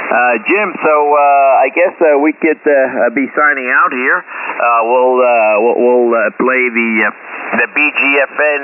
Jim, so I guess we could be signing out here. We'll play the BGFN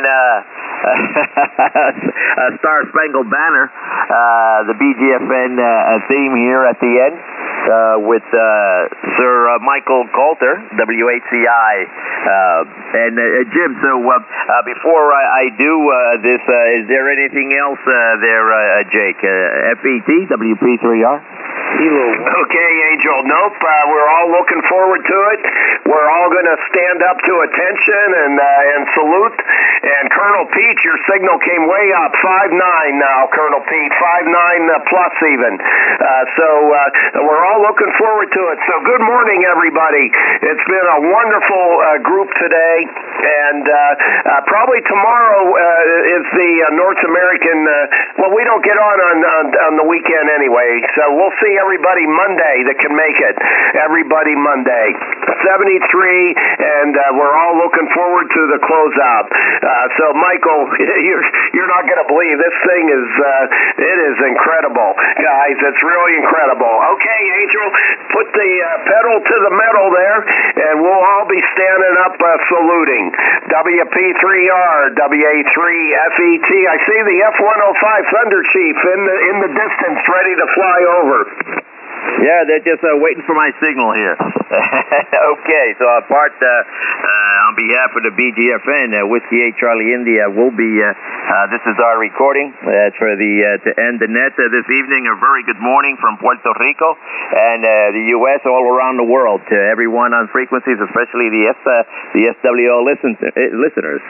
Star Spangled Banner, the BGFN theme here at the end with Sir Michael Coulter, WHCI. And Jim, so before I do this, is there anything else there, Jake? FET, WP3R? Okay, Angel. Nope. We're all looking forward to it. We're all going to stand up to attention and salute. And Colonel Pete, your signal came way up, 5'9" now, Colonel Pete, 5'9" plus even. So we're all looking forward to it. So good morning, everybody. It's been a wonderful group today, and probably tomorrow is the North American. Well, we don't get on the weekend anyway, so we'll see everybody Monday that can make it. Everybody Monday. 73, and we're all looking forward to the closeout. So, Michael, you're not going to believe this thing is it is incredible, guys. It's really incredible. Okay, Angel, put the pedal to the metal there, and we'll all be standing up saluting. WP3R, WA3FET. I see the F-105 Thunder Chief in the distance, ready to fly over. Yeah, they're just waiting for my signal here. Okay, so apart on behalf of the BGFN, Whiskey 8 Charlie India will be, this is our recording for to end the net this evening. A very good morning from Puerto Rico and the U.S. all around the world to everyone on frequencies, especially the SWO listeners.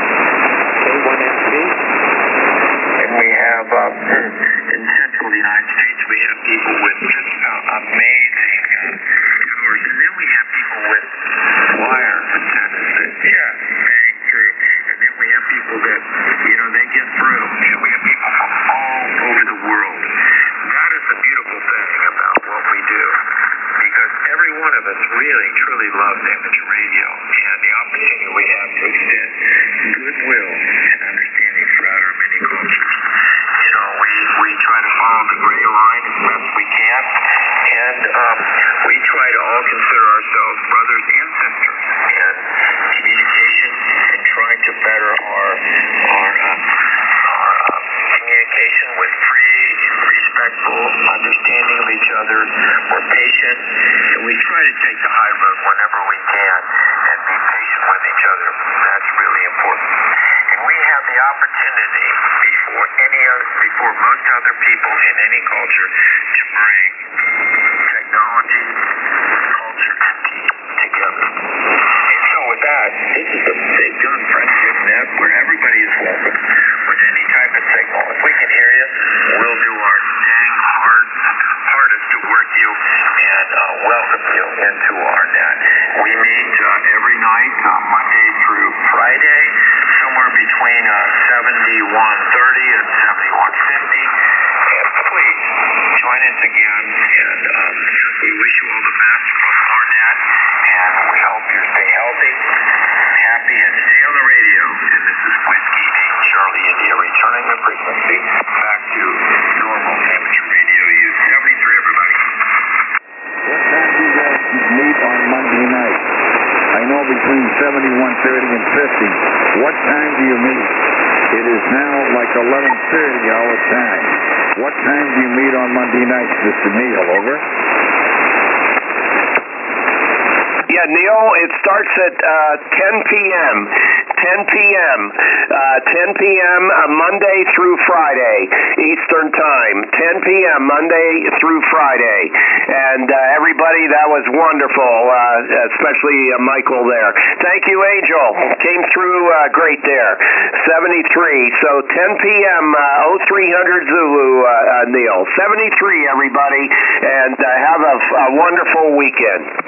K1MP. And we have in central United States, we have people with just amazing tours, and then we have people with wire antennas. Very true. And then we have people that, they get through. And we have people from all over the world. That is the beautiful thing about what we do, because every one of us really, truly loves amateur radio, and the opportunity we have to extend goodwill and understanding throughout our many cultures. We try to follow the gray line as best we can, and we try to all consider ourselves brothers and sisters in communication and trying to better our communication with free, respectful understanding of each other. We're patient, and we try to take the high road whenever we can and be patient with each other. That's really important. And we have the opportunity before most other people in any culture to bring technology, culture, and team together. And so with that, this is the Big Gun Friendship Net where everybody is welcome with any type of signal. If we can hear you, we'll do our dang hardest to work you and welcome you into our net. We meet every night, Monday through Friday, somewhere between 7130 and 7150. And please join us again. And we wish you all the best from our net. And we hope you stay healthy, happy, and stay on the radio. And this is Whiskey 8 Charlie India, returning the frequency back to normal amateur radio use. 73, everybody. What time do you guys meet on Monday night? I know between 7130 and 50. What time do you meet? It is now like 11:30 our time. What time do you meet on Monday nights, Mr. Neil? Over. Yeah, Neil, it starts at 10 p.m. 10 p.m. 10 p.m. Monday through Friday, Eastern Time. 10 p.m. Monday through Friday. And everybody, that was wonderful, especially Michael there. Thank you, Angel. Came through great there. 73. So 10 p.m. 0300 Zulu, Neil. 73, everybody. And have a wonderful weekend.